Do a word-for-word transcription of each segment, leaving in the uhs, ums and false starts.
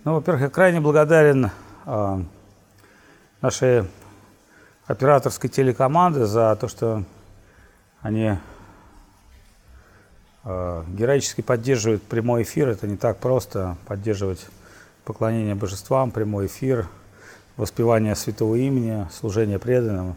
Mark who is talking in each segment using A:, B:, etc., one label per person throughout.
A: Ну, во-первых, я крайне благодарен э, нашей операторской телекоманды за то, что они э, героически поддерживают прямой эфир. Это не так просто поддерживать поклонение божествам, прямой эфир, воспевание святого имени, служение преданным.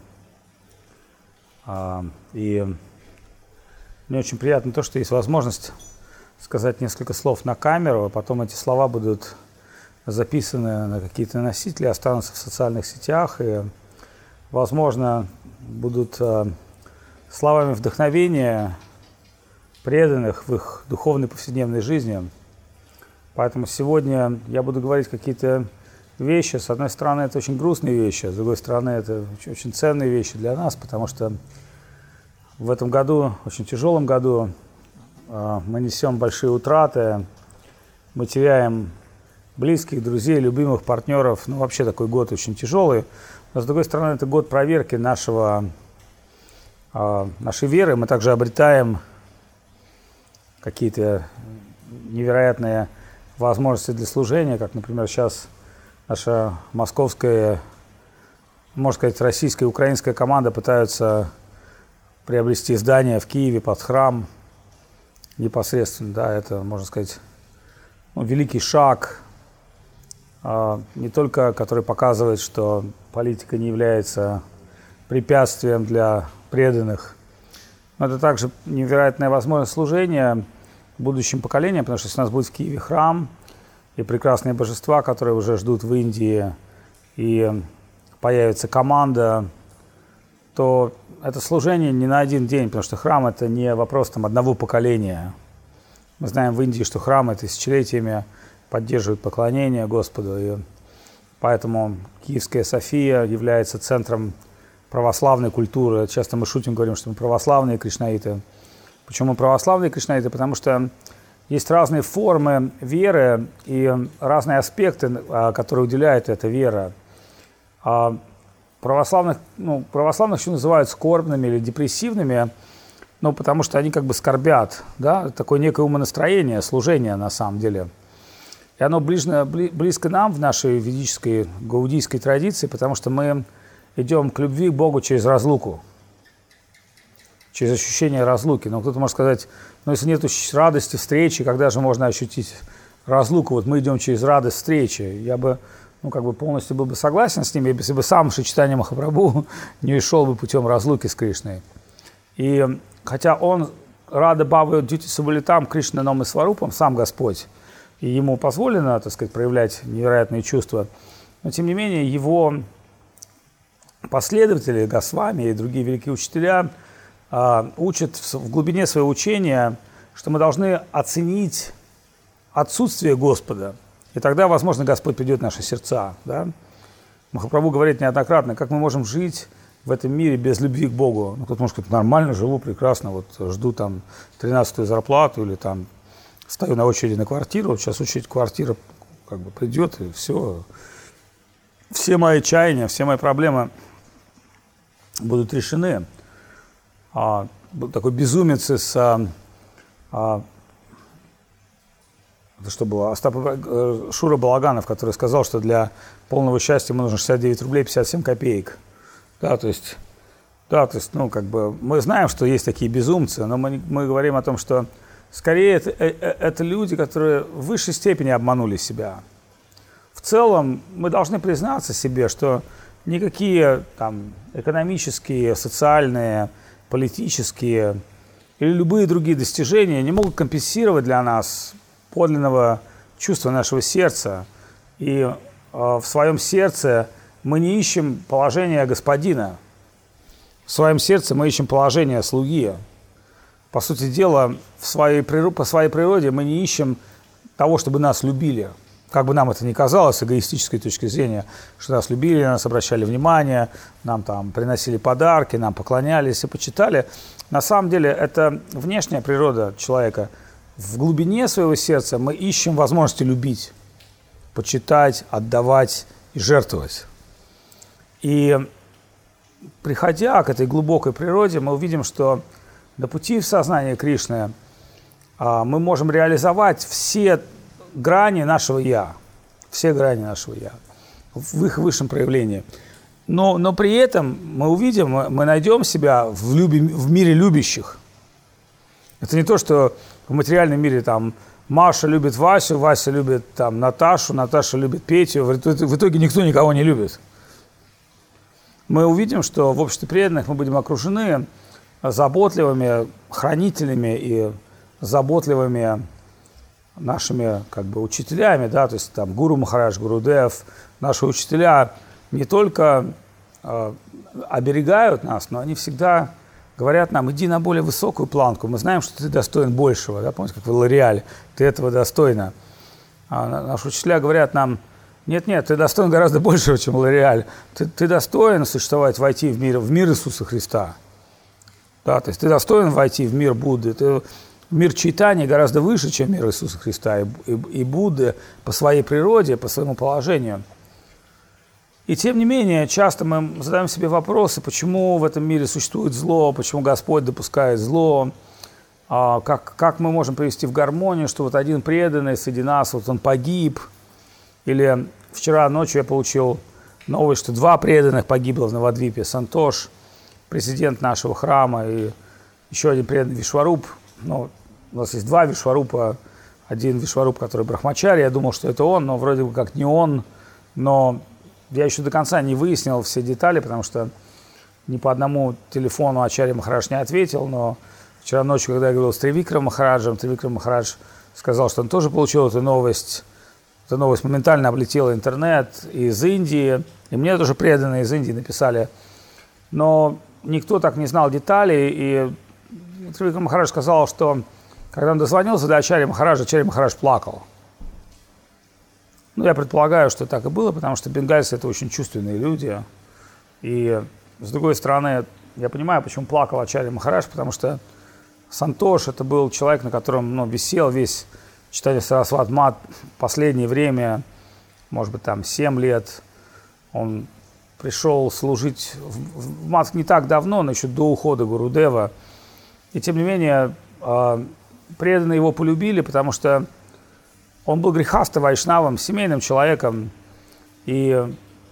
A: Э, и мне очень приятно то, что есть возможность сказать несколько слов на камеру, а потом эти слова будут записаны на какие-то носители, останутся в социальных сетях и, возможно, будут э, словами вдохновения преданных в их духовной повседневной жизни. Поэтому сегодня я буду говорить какие-то вещи. С одной стороны, это очень грустные вещи, с другой стороны, это очень, очень ценные вещи для нас, потому что в этом году, очень тяжелом году, э, мы несем большие утраты, мы теряем близких, друзей, любимых, партнеров. Ну, вообще такой год очень тяжелый. Но, с другой стороны, это год проверки нашего, э, нашей веры. Мы также обретаем какие-то невероятные возможности для служения, как, например, сейчас наша московская, можно сказать, российская и украинская команда пытаются приобрести здание в Киеве под храм непосредственно. Да, это, можно сказать, ну, великий шаг, не только который показывает, что политика не является препятствием для преданных, но это также невероятная возможность служения будущим поколениям, потому что если у нас будет в Киеве храм и прекрасные божества, которые уже ждут в Индии, и появится команда, то это служение не на один день, потому что храм – это не вопрос там, одного поколения. Мы знаем в Индии, что храмы тысячелетиями поддерживают поклонение Господу, и поэтому Киевская София является центром православной культуры. Часто мы шутим, говорим, что мы православные кришнаиты. Почему православные кришнаиты? Потому что есть разные формы веры и разные аспекты, которые уделяет эта вера. Православных, ну, православных еще называют скорбными или депрессивными, ну, потому что они как бы скорбят, да, такое некое умонастроение, служение на самом деле. И оно близко, близко нам в нашей ведической, гаудийской традиции, потому что мы идем к любви к Богу через разлуку, через ощущение разлуки. Но кто-то может сказать, ну если нет радости встречи, когда же можно ощутить разлуку? Вот мы идем через радость встречи. Я бы, ну как бы полностью был бы согласен с ними, если бы сам Шри Чайтанья Махапрабху не шел бы путем разлуки с Кришной. И хотя он рада бхавы дьюти сабалитам Кришна ном и сварупам, сам Господь, и ему позволено, так сказать, проявлять невероятные чувства, но тем не менее его последователи, Госвами и другие великие учителя а, учат в, в глубине своего учения, что мы должны оценить отсутствие Господа, и тогда, возможно, Господь придет в наши сердца. Да? Махапрабху говорит неоднократно, как мы можем жить в этом мире без любви к Богу. Ну, кто-то может сказать, нормально живу, прекрасно, вот жду там тринадцатую зарплату или там стою на очереди на квартиру, вот сейчас очередь квартира как бы придет, и все. Все мои чаяния, все мои проблемы будут решены. А, такой безумец из а, а, это что было? Остап, Шура Балаганов, который сказал, что для полного счастья ему нужно шестьдесят девять рублей пятьдесят семь копеек. Да, то есть, да, то есть, ну, как бы, мы знаем, что есть такие безумцы, но мы, мы говорим о том, что скорее это, это люди, которые в высшей степени обманули себя. В целом мы должны признаться себе, что никакие там экономические, социальные, политические или любые другие достижения не могут компенсировать для нас подлинного чувства нашего сердца. И э, в своем сердце мы не ищем положения господина. В своем сердце мы ищем положение слуги. По сути дела, в своей, по своей природе мы не ищем того, чтобы нас любили. Как бы нам это ни казалось, с эгоистической точки зрения, что нас любили, нас обращали внимание, нам там приносили подарки, нам поклонялись и почитали. На самом деле это внешняя природа человека. В глубине своего сердца мы ищем возможности любить, почитать, отдавать и жертвовать. И приходя к этой глубокой природе, мы увидим, что на пути в сознание Кришны мы можем реализовать все грани нашего «я», все грани нашего «я», в их высшем проявлении. Но, но при этом мы увидим, мы найдем себя в, люби, в мире любящих. Это не то, что в материальном мире там Маша любит Васю, Вася любит там Наташу, Наташа любит Петю. В итоге, в итоге никто никого не любит. Мы увидим, что в обществе преданных мы будем окружены заботливыми хранителями и заботливыми нашими как бы учителями, да, то есть там Гуру Махарадж, Гурудев, наши учителя не только э, оберегают нас, но они всегда говорят нам: иди на более высокую планку, мы знаем, что ты достоин большего, да, помните, как в Лореале, ты этого достойна. А наши учителя говорят нам: нет-нет, ты достоин гораздо большего, чем Лореаль, ты, ты достоин существовать, войти в мир, в мир Иисуса Христа, да, то есть ты достоин войти в мир Будды, ты, мир Чайтаньи гораздо выше, чем мир Иисуса Христа и, и, и Будды по своей природе, по своему положению. И тем не менее, часто мы задаем себе вопросы, почему в этом мире существует зло, почему Господь допускает зло, а, как, как мы можем привести в гармонию, что вот один преданный среди нас, вот он погиб. Или вчера ночью я получил новость, что два преданных погибло в Навадвипе: Сантош, президент нашего храма, и еще один преданный Вишваруб. Ну, у нас есть два Вишварупа, один Вишваруп, который брахмачари, я думал, что это он, но вроде бы как не он, но я еще до конца не выяснил все детали, потому что ни по одному телефону Ачарья Махарадж не ответил, но вчера ночью, когда я говорил с Тривикрамом Махараджем, Тривикрам Махарадж сказал, что он тоже получил эту новость. Эта новость моментально облетела интернет из Индии, и мне тоже преданные из Индии написали, но никто так не знал деталей, и Тривикрам Махарадж сказал, что когда он дозвонился до Ачарьи Махараджа, Ачарья Махарадж плакал. Ну, я предполагаю, что так и было, потому что бенгальцы – это очень чувственные люди. И, с другой стороны, я понимаю, почему плакал Ачарья Махарадж, потому что Сантош – это был человек, на котором ну, висел весь Чайтанья Сарасвати Мат последнее время, может быть, там семь лет. Он пришел служить в Мат не так давно, но еще до ухода Гурудева. И, тем не менее, преданные его полюбили, потому что он был грехаста вайшнавом, семейным человеком, и,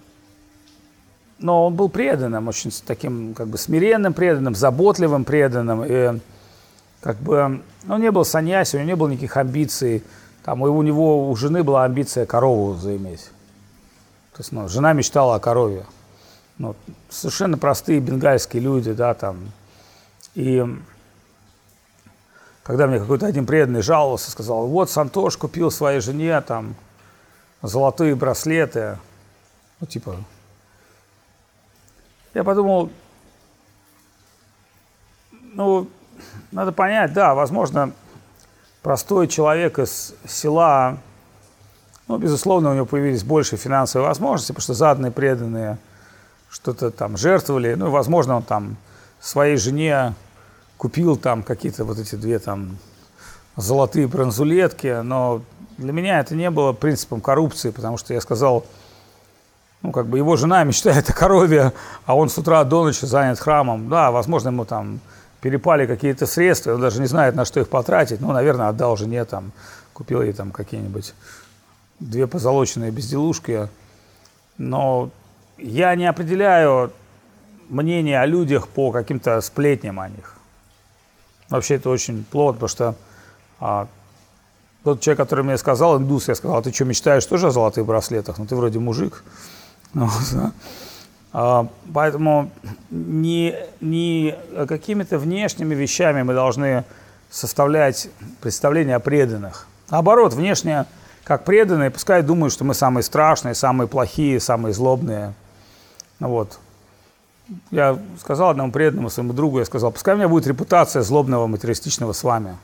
A: но он был преданным, очень таким как бы смиренным преданным, заботливым преданным, и как бы он не был саньяси, у него не было никаких амбиций, там у него, у жены была амбиция корову заиметь, то есть ну, жена мечтала о корове, ну, совершенно простые бенгальские люди, да, там, и когда мне какой-то один преданный жаловался, сказал: вот Сантош купил своей жене там золотые браслеты. Ну, типа. Я подумал, ну, надо понять, да, возможно, простой человек из села, ну, безусловно, у него появились больше финансовые возможности, потому что заданные преданные что-то там жертвовали. Ну, возможно, он там своей жене купил там какие-то вот эти две там золотые бронзулетки, но для меня это не было принципом коррупции, потому что я сказал, ну, как бы его жена мечтает о корове, а он с утра до ночи занят храмом. Да, возможно, ему там перепали какие-то средства, он даже не знает, на что их потратить, ну, наверное, отдал жене там, купил ей там какие-нибудь две позолоченные безделушки, но я не определяю мнение о людях по каким-то сплетням о них. Вообще это очень плохо, потому что а, тот человек, который мне сказал, индус, я сказал: а ты что, мечтаешь тоже о золотых браслетах? Ну ты вроде мужик. Ну, да. а, поэтому не, не какими-то внешними вещами мы должны составлять представление о преданных. Наоборот, внешне, как преданные, пускай думают, что мы самые страшные, самые плохие, самые злобные. Ну, вот. Я сказал одному преданному своему другу, я сказал: пускай у меня будет репутация злобного, материалистичного с вами.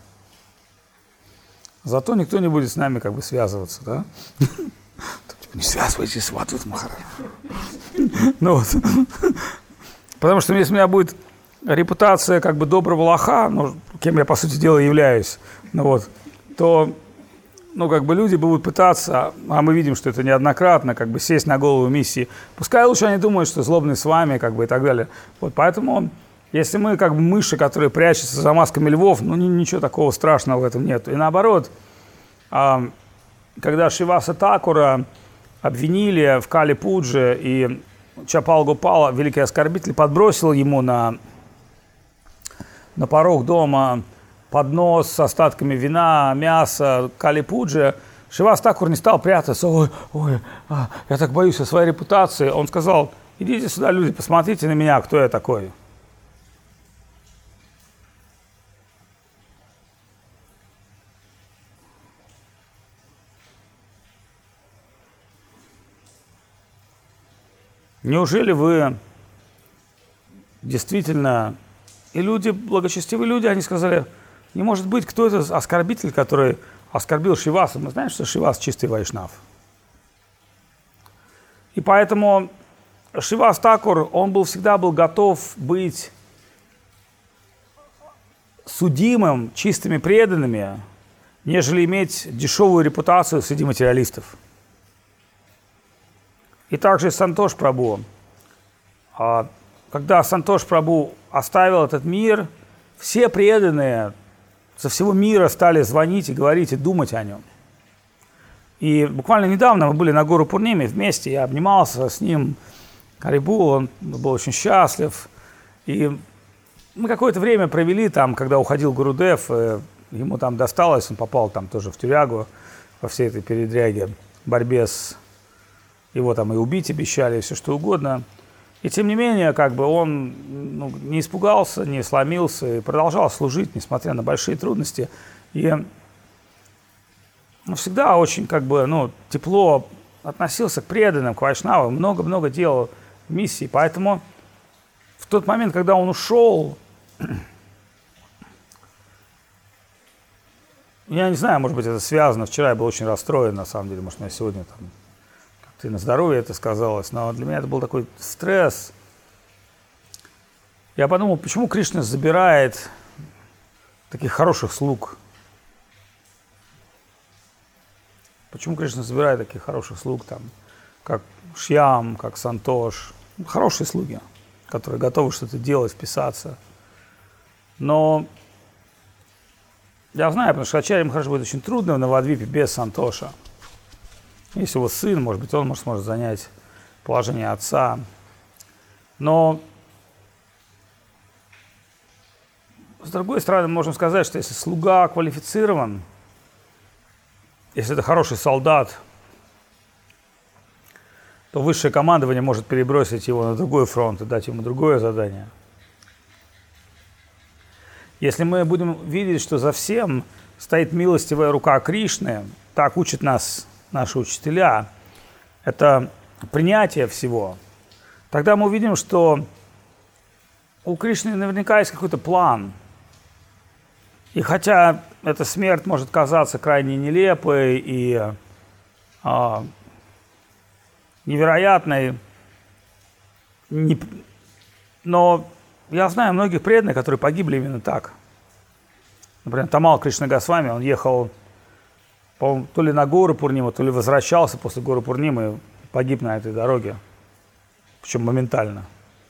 A: Зато никто не будет с нами как бы связываться, да? Не связывайтесь с Вадут Махарадж. Ну вот. Потому что если у меня будет репутация как бы доброго лоха, ну, кем я, по сути дела, являюсь, ну вот, то ну, как бы люди будут пытаться, а мы видим, что это неоднократно, как бы сесть на голову миссии. Пускай лучше они думают, что злобный с вами, как бы и так далее. Вот поэтому, если мы как бы мыши, которые прячутся за масками львов, ну, ничего такого страшного в этом нет. И наоборот, когда Шриваса Такура обвинили в Кали-Пудже, и Чапал Гопала, великий оскорбитель, подбросил ему на, на порог дома поднос с остатками вина, мяса, Кали-Пуджи. Шривас Такур не стал прятаться. Ой, ой, а, я так боюсь о своей репутации. Он сказал: идите сюда, люди, посмотрите на меня, кто я такой. Неужели вы действительно... И люди, благочестивые люди, они сказали: не может быть, кто это оскорбитель, который оскорбил Шриваса. Мы знаем, что Шривас чистый вайшнав. И поэтому Шривас Такур, он был, всегда был готов быть судимым чистыми преданными, нежели иметь дешевую репутацию среди материалистов. И также Сантош Прабху. Когда Сантош Прабху оставил этот мир, все преданные со всего мира стали звонить и говорить, и думать о нем. И буквально недавно мы были на Гуру Пурниме вместе, я обнимался с ним, Харибул, он был очень счастлив. И мы какое-то время провели там, когда уходил Гурудев, ему там досталось, он попал там тоже в тюрягу во всей этой передряге, борьбе с... Его там и убить обещали, и все что угодно. И тем не менее, как бы он ну, не испугался, не сломился и продолжал служить, несмотря на большие трудности. И ну, всегда очень как бы, ну, тепло относился к преданным, к вайшнавам, много-много делал миссий. Поэтому в тот момент, когда он ушел, я не знаю, может быть, это связано. Вчера я был очень расстроен, на самом деле, может, у меня сегодня там и на здоровье это сказалось, но для меня это был такой стресс. Я подумал, почему Кришна забирает таких хороших слуг? Почему Кришна забирает таких хороших слуг, там, как Шьям, как Сантош? Хорошие слуги, которые готовы что-то делать, вписаться. Но я знаю, потому что Ачарья Махарадж будет очень трудно в Навадвипе без Сантоша. Есть его сын, может быть, он может, сможет занять положение отца. Но, с другой стороны, мы можем сказать, что если слуга квалифицирован, если это хороший солдат, то высшее командование может перебросить его на другой фронт и дать ему другое задание. Если мы будем видеть, что за всем стоит милостивая рука Кришны, так учат нас наши учителя, это принятие всего, тогда мы увидим, что у Кришны наверняка есть какой-то план. И хотя эта смерть может казаться крайне нелепой и а, невероятной, не, но я знаю многих преданных, которые погибли именно так. Например, Тамал Кришна Госвами, он ехал, по-моему, то ли на Гуру Пурниму, то ли возвращался после Гуру Пурнимы и погиб на этой дороге. Причем моментально.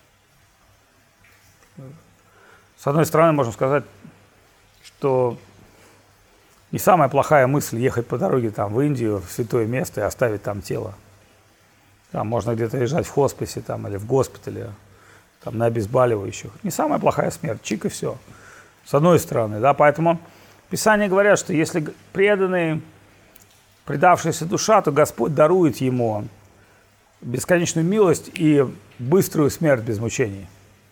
A: С одной стороны, можно сказать, что не самая плохая мысль ехать по дороге там, в Индию, в святое место и оставить там тело. Там можно где-то лежать в хосписе там, или в госпитале, там, на обезболивающих. Не самая плохая смерть, чик и все. С одной стороны, да, поэтому Писания говорят, что если преданный, предавшаяся душа, то Господь дарует ему бесконечную милость и быструю смерть без мучений.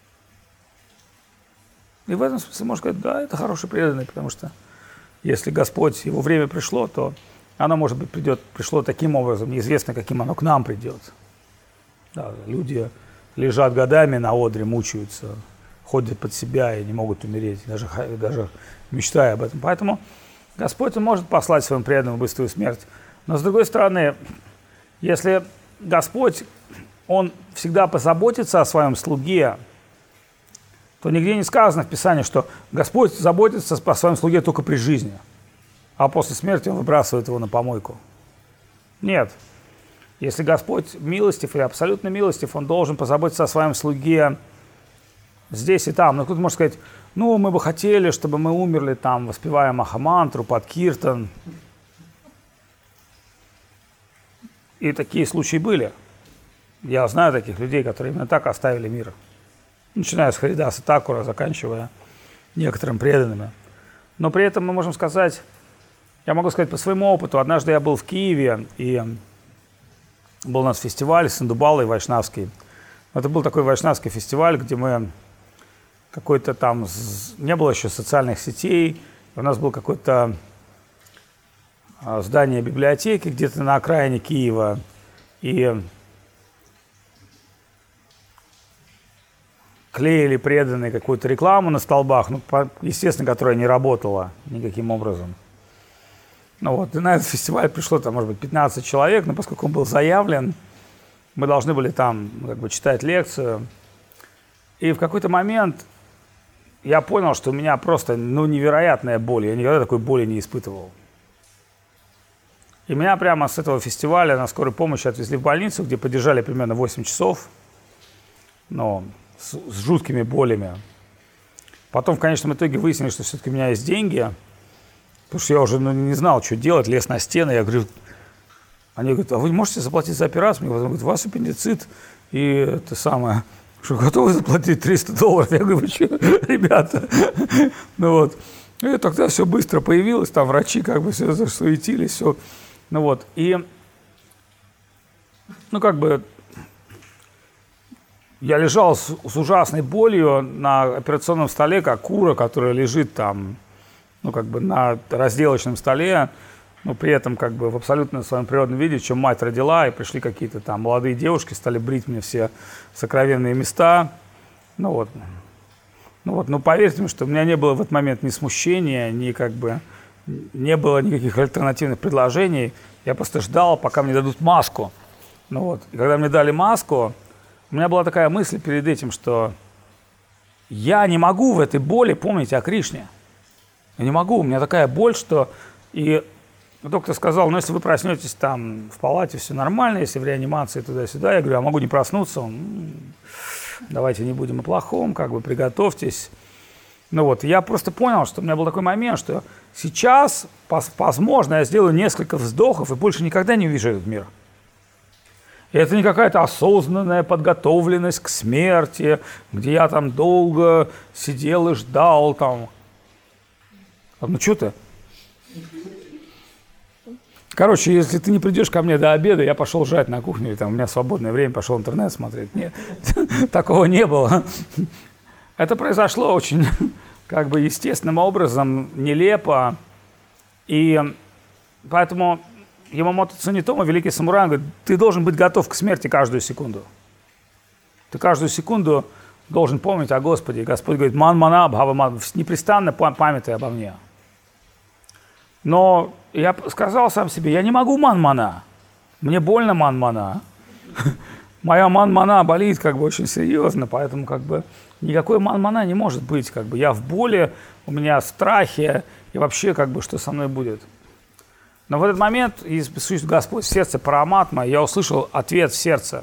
A: И в этом смысле можно сказать, да, это хороший преданный, потому что если Господь, его время пришло, то оно, может быть, придет, пришло таким образом, неизвестно, каким оно к нам придет. Да, люди лежат годами на одре, мучаются, ходят под себя и не могут умереть, даже, даже мечтая об этом. Поэтому Господь может послать своим преданным быструю смерть. Но, с другой стороны, если Господь, Он всегда позаботится о своем слуге, то нигде не сказано в Писании, что Господь заботится о своем слуге только при жизни, а после смерти Он выбрасывает его на помойку. Нет. Если Господь милостив и абсолютно милостив, Он должен позаботиться о своем слуге здесь и там. Но кто-то может сказать, ну, мы бы хотели, чтобы мы умерли там, воспевая Махамантру, под киртан. И такие случаи были. Я знаю таких людей, которые именно так оставили мир. Начиная с Харидаса Такура, заканчивая некоторым преданными. Но при этом мы можем сказать, я могу сказать по своему опыту. Однажды я был в Киеве, и был у нас фестиваль Сандубалый вайшнавский. Это был такой вайшнавский фестиваль, где мы какой-то там, не было еще социальных сетей, у нас был какой-то здание библиотеки где-то на окраине Киева, и клеили преданные какую-то рекламу на столбах, ну, естественно, которая не работала никаким образом. Ну вот, и на этот фестиваль пришло, там, может быть, пятнадцать человек, но поскольку он был заявлен, мы должны были там, как бы, читать лекцию. И в какой-то момент я понял, что у меня просто, ну, невероятная боль. Я никогда такой боли не испытывал. И меня прямо с этого фестиваля на скорой помощи отвезли в больницу, где подержали примерно восемь часов, ну, с, с жуткими болями. Потом в конечном итоге выяснилось, что все-таки у меня есть деньги, потому что я уже, ну, не знал, что делать, лез на стены. Я говорю, они говорят, а вы можете заплатить за операцию? Мне говорят, у вас аппендицит, и это самое, что готовы заплатить триста долларов? Я говорю, вы что, ребята? Ну вот. И тогда все быстро появилось, там врачи как бы все засуетились, все. Ну вот. И, ну как бы, я лежал с, с ужасной болью на операционном столе, как кура, которая лежит там, ну как бы на разделочном столе, но при этом как бы в абсолютно своем природном виде, чем мать родила, и пришли какие-то там молодые девушки, стали брить мне все сокровенные места. Ну вот. Ну вот, ну поверьте мне, что у меня не было в этот момент ни смущения, ни как бы, не было никаких альтернативных предложений. Я просто ждал, пока мне дадут маску. Ну вот. И когда мне дали маску, у меня была такая мысль перед этим, что я не могу в этой боли помнить о Кришне. Я не могу, у меня такая боль, что... И доктор сказал, ну если вы проснетесь там в палате, все нормально, если в реанимации туда-сюда. Я говорю, я могу не проснуться. Он, давайте не будем о плохом, как бы приготовьтесь. Ну вот, я просто понял, что у меня был такой момент, что сейчас, возможно, я сделаю несколько вздохов и больше никогда не увижу этот мир. И это не какая-то осознанная подготовленность к смерти, где я там долго сидел и ждал там. Ну что ты? Короче, если ты не придешь ко мне до обеда, я пошел жать на кухню, и там у меня свободное время, пошел интернет смотреть. Нет, такого не было. Это произошло очень, как бы, естественным образом, нелепо. И поэтому Ямамото Цунитомо, великий самурай, говорит, ты должен быть готов к смерти каждую секунду. Ты каждую секунду должен помнить о Господе. И Господь говорит, ман мана бхава, непрестанно памятай обо мне. Но я сказал сам себе, я не могу ман-мана. Мне больно ман-мана. Моя ман-мана болит как бы очень серьезно, поэтому как бы никакой ман-мана не может быть. Как бы я в боли, у меня страхи, и вообще как бы что со мной будет. Но в этот момент, Иисус Господь в сердце Параматма, я услышал ответ в сердце.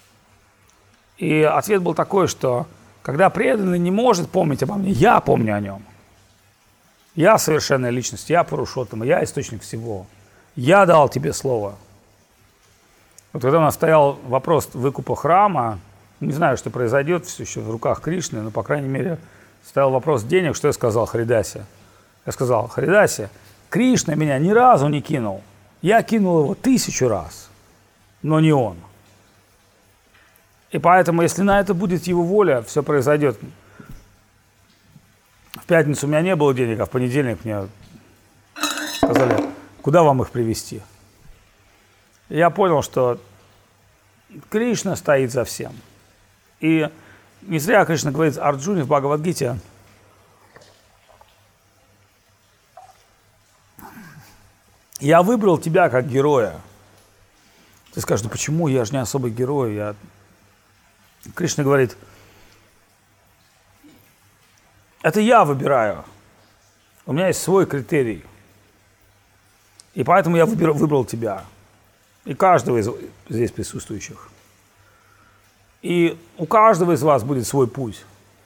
A: И ответ был такой, что когда преданный не может помнить обо мне, я помню о нем. Я совершенная личность, я Пурушоттама, я источник всего. Я дал тебе слово. Вот когда у нас стоял вопрос выкупа храма, не знаю, что произойдет, все еще в руках Кришны, но, по крайней мере, стоял вопрос денег, что я сказал Харидасе. Я сказал, Харидасе, Кришна меня ни разу не кинул. Я кинул его тысячу раз, но не он. И поэтому, если на это будет его воля, все произойдет. В пятницу у меня не было денег, а в понедельник мне сказали, куда вам их привезти. И я понял, что Кришна стоит за всем. И не зря Кришна говорит Арджуне в Бхагавад-гите, я выбрал тебя как героя. Ты скажешь, ну почему, я же не особый герой. Я... Кришна говорит, это я выбираю. У меня есть свой критерий. И поэтому я выбер, выбрал тебя. И каждого из здесь присутствующих. И у каждого из вас будет свой путь.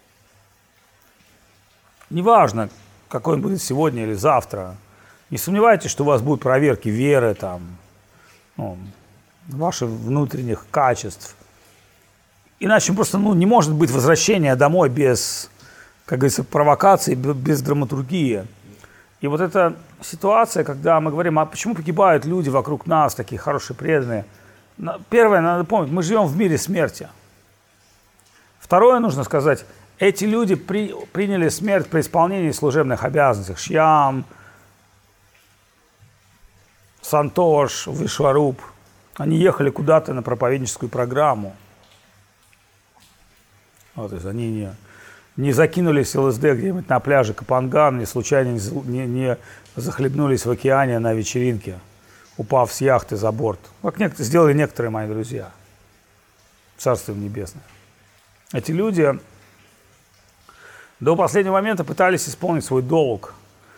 A: Неважно, какой он будет сегодня или завтра. Не сомневайтесь, что у вас будут проверки веры, там, ну, ваших внутренних качеств. Иначе просто ну, не может быть возвращения домой без, как говорится, провокации, без драматургии. И вот эта ситуация, когда мы говорим, а почему погибают люди вокруг нас, такие хорошие, преданные? Первое, надо помнить, мы живем в мире смерти. Второе, нужно сказать, эти люди при, приняли смерть при исполнении служебных обязанностей. Шьям, Сантош, Вишваруб. Они ехали куда-то на проповедническую программу. Вот, то есть они не, не закинулись в ЛСД где-нибудь на пляже Капанган, не случайно не, не захлебнулись в океане на вечеринке, упав с яхты за борт. Как некоторые, сделали некоторые мои друзья. Царство им небесное. Эти люди до последнего момента пытались исполнить свой долг.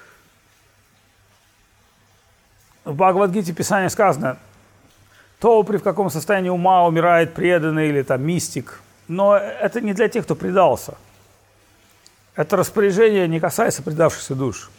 A: В Бхагавад-гите Писание сказано, то при в каком состоянии ума умирает преданный или там мистик. Но это не для тех, кто предался. Это распоряжение не касается предавшихся душ.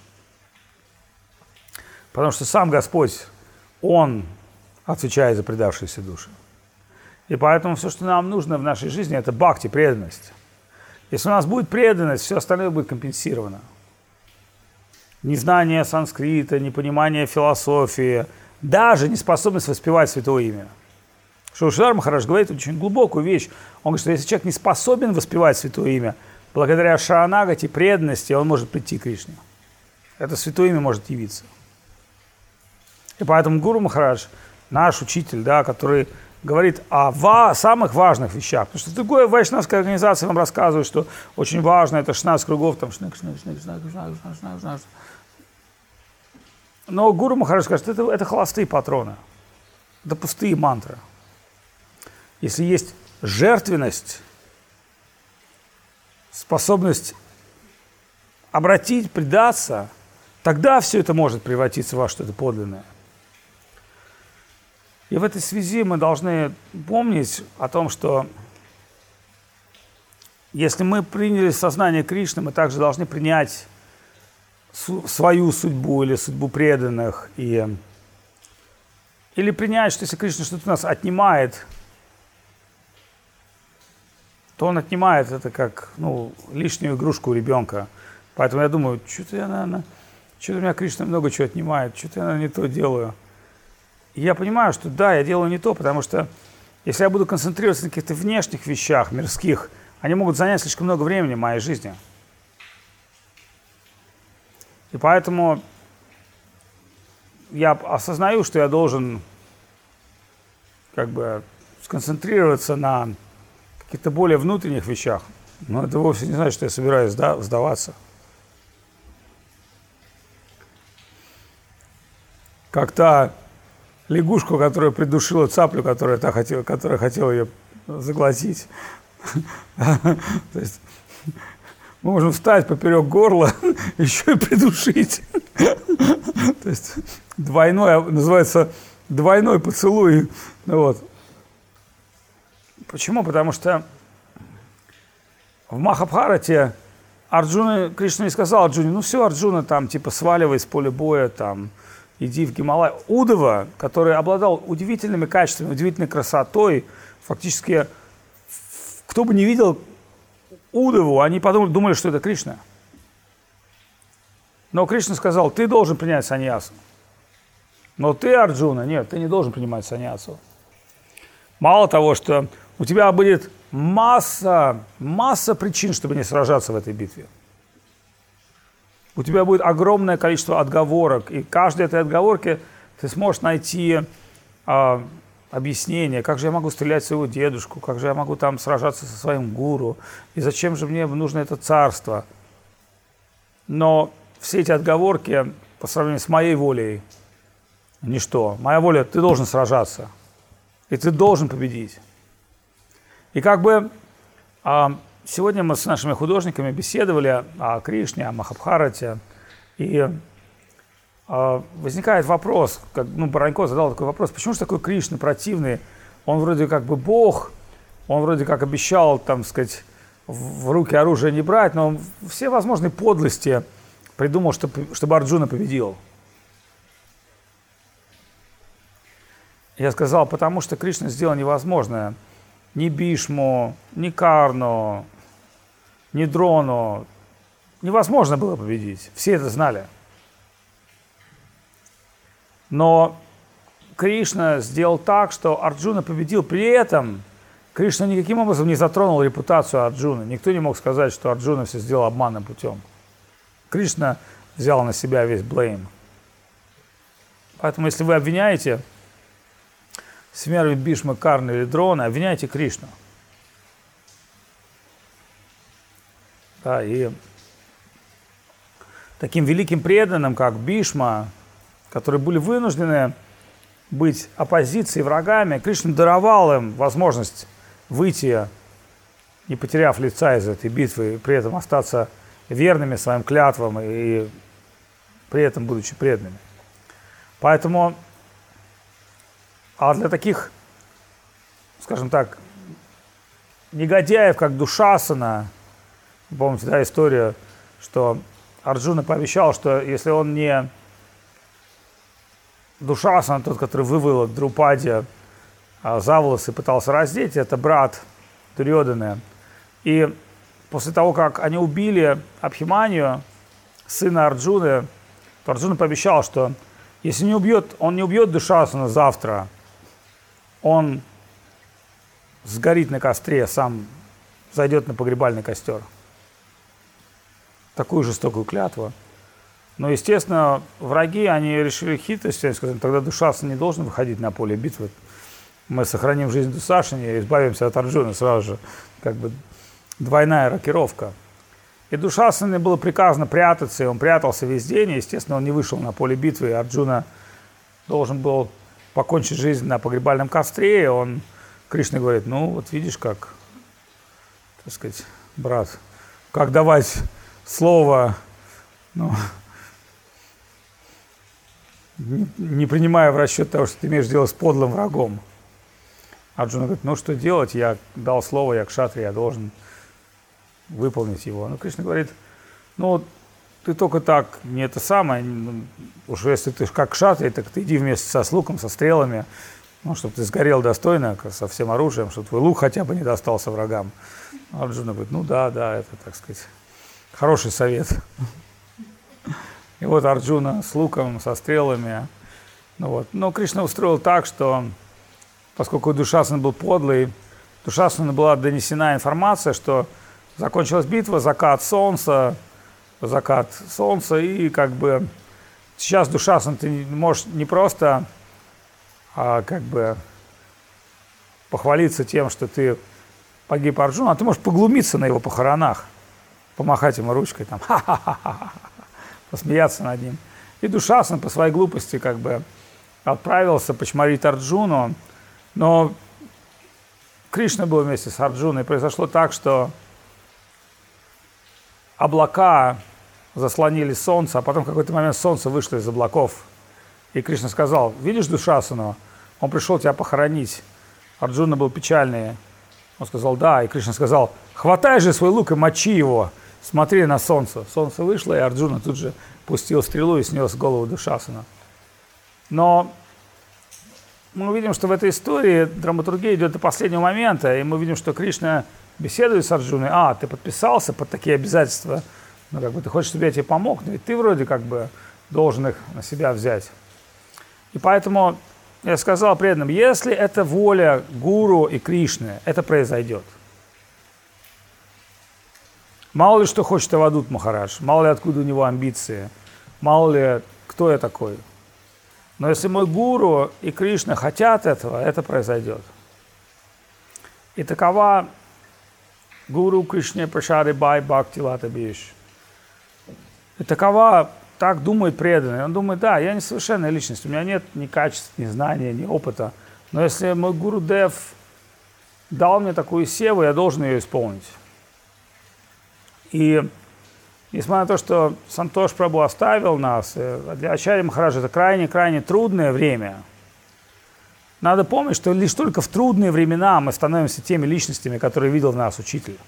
A: Потому что сам Господь, Он отвечает за предавшиеся души. И поэтому все, что нам нужно в нашей жизни, это бхакти, преданность. Если у нас будет преданность, все остальное будет компенсировано. Незнание санскрита, непонимание философии, даже неспособность воспевать Святое Имя. Шилшидар Махарадж говорит очень глубокую вещь. Он говорит, что если человек не способен воспевать Святое Имя, благодаря шаранагати, преданности, он может прийти к Кришне. Это Святое Имя может явиться. И поэтому Гуру Махарадж, наш учитель, да, который говорит о ва- самых важных вещах. Потому что другая вайшнавская организация вам рассказывает, что очень важно, это шестнадцать кругов, там шнек, шнек, шнек, шнек, шнек, шнек, шнек, шнек. Но Гуру Махарадж скажет, это, это холостые патроны, это пустые мантры. Если есть жертвенность, способность обратить, предаться, тогда все это может превратиться во что-то подлинное. И в этой связи мы должны помнить о том, что если мы приняли сознание Кришны, мы также должны принять свою судьбу или судьбу преданных. И, или принять, что если Кришна что-то у нас отнимает, то он отнимает это как ну, лишнюю игрушку у ребенка. Поэтому я думаю, что-то я, наверное, что-то у меня Кришна много чего отнимает, что-то я, наверное, не то делаю. И я понимаю, что да, я делаю не то, потому что если я буду концентрироваться на каких-то внешних вещах, мирских, они могут занять слишком много времени в моей жизни. И поэтому я осознаю, что я должен как бы сконцентрироваться на каких-то более внутренних вещах. Но это вовсе не значит, что я собираюсь сдаваться. Как та лягушку, которая придушила цаплю, которая, та хотела, которая хотела ее заглотить. То есть мы можем встать поперек горла, еще и придушить. То есть двойной, называется двойной поцелуй. Вот. Почему? Потому что в Махабхарате Арджуна, Кришна не сказал Арджуне, ну все, Арджуна, там, типа, сваливай с поля боя, там, иди в Гималай. Удава, который обладал удивительными качествами, удивительной красотой, фактически, кто бы не видел Удаву, они подумали, думали, что это Кришна. Но Кришна сказал, ты должен принять саньясу. Но ты, Арджуна, нет, ты не должен принимать саньясу. Мало того, что у тебя будет масса, масса причин, чтобы не сражаться в этой битве. У тебя будет огромное количество отговорок, и каждой этой отговорке ты сможешь найти а, объяснение, как же я могу стрелять в своего дедушку, как же я могу там сражаться со своим гуру, и зачем же мне нужно это царство. Но все эти отговорки по сравнению с моей волей ничто. Моя воля, ты должен сражаться, и ты должен победить. И как бы а, сегодня мы с нашими художниками беседовали о Кришне, о Махабхарате, и а, возникает вопрос, как, ну, Баранько задал такой вопрос, почему же такой Кришна противный? Он вроде как бы Бог, он вроде как обещал, там, сказать, в руки оружие не брать, но он все возможные подлости придумал, чтобы, чтобы Арджуна победил. Я сказал, потому что Кришна сделал невозможное. Ни Бишму, ни Карну, ни Дрону невозможно было победить. Все это знали. Но Кришна сделал так, что Арджуна победил. При этом Кришна никаким образом не затронул репутацию Арджуны. Никто не мог сказать, что Арджуна все сделал обманным путем. Кришна взял на себя весь блейм. Поэтому, если вы обвиняете смерть Бишмы, Карны или Дрона, обвиняйте Кришну. Да, и таким великим преданным, как Бишма, которые были вынуждены быть оппозицией, врагами, Кришна даровал им возможность выйти, не потеряв лица из этой битвы, и при этом остаться верными своим клятвам и при этом будучи преданными. Поэтому, а для таких, скажем так, негодяев, как Душасана, помните, да, история, что Арджуна пообещал, что если он не Душасана, тот, который вывел Друпади за волосы и пытался раздеть, это брат Дурьоданы. И после того, как они убили Абхиманию, сына Арджуны, то Арджуна пообещал, что если не убьет, он не убьет Душасана завтра, он сгорит на костре, сам зайдет на погребальный костер. Такую жестокую клятву. Но, естественно, враги, они решили хитрость, они сказали, тогда Душасана не должен выходить на поле битвы. Мы сохраним жизнь Душасани и избавимся от Арджуны сразу же. Как бы двойная рокировка. И Душасане было приказано прятаться, и он прятался весь день, и, естественно, он не вышел на поле битвы, и Арджуна должен был покончить жизнь на погребальном костре, и он, Кришна говорит, ну, вот видишь, как, так сказать, брат, как давать слово, ну, не, не принимая в расчет того, что ты имеешь дело с подлым врагом. Арджуна говорит, ну, что делать, я дал слово, я кшатри, я должен выполнить его. Но Кришна говорит, ну, ты только так, не это самое, уж если ты как кшатри, так ты иди вместе со луком, со стрелами, ну, чтобы ты сгорел достойно, со всем оружием, чтобы твой лук хотя бы не достался врагам. Арджуна говорит, ну да, да, это, так сказать, хороший совет. И вот Арджуна с луком, со стрелами. Ну, вот. Но Кришна устроил так, что, поскольку Душасана был подлый, Душасана была донесена информация, что закончилась битва, закат солнца, закат солнца, и как бы сейчас Душасана ты можешь не просто а, как бы похвалиться тем, что ты погиб Арджуна, а ты можешь поглумиться на его похоронах, помахать ему ручкой, там, ха-ха-ха-ха, посмеяться над ним. И Душасана по своей глупости как бы отправился почморить Арджуну, но Кришна был вместе с Арджуной, и произошло так, что облака заслонили солнце, а потом в какой-то момент солнце вышло из облаков. И Кришна сказал, видишь Душасану? Он пришел тебя похоронить. Арджуна был печальный. Он сказал, да. И Кришна сказал, хватай же свой лук и мочи его. Смотри на солнце. Солнце вышло, и Арджуна тут же пустил стрелу и снес голову Душасана. Но мы видим, что в этой истории драматургия идет до последнего момента, и мы видим, что Кришна беседует с Арджуной. А, ты подписался под такие обязательства, ну, как бы ты хочешь, чтобы я тебе помог, но ведь ты вроде как бы должен их на себя взять. И поэтому я сказал преданным, если это воля Гуру и Кришны, это произойдет. Мало ли что хочет Авадут Махарадж, мало ли откуда у него амбиции, мало ли кто я такой. Но если мой Гуру и Кришна хотят этого, это произойдет. И такова Гуру Кришне Прашади Бай Бхакти Лата Биш. И такова, так думает преданный. Он думает, да, я не совершенная личность, у меня нет ни качеств, ни знания, ни опыта. Но если мой Гуру Дев дал мне такую севу, я должен ее исполнить. И несмотря на то, что Сантош Прабху оставил нас, для Ачарьи Махараджа это крайне-крайне трудное время. Надо помнить, что лишь только в трудные времена мы становимся теми личностями, которые видел в нас учитель.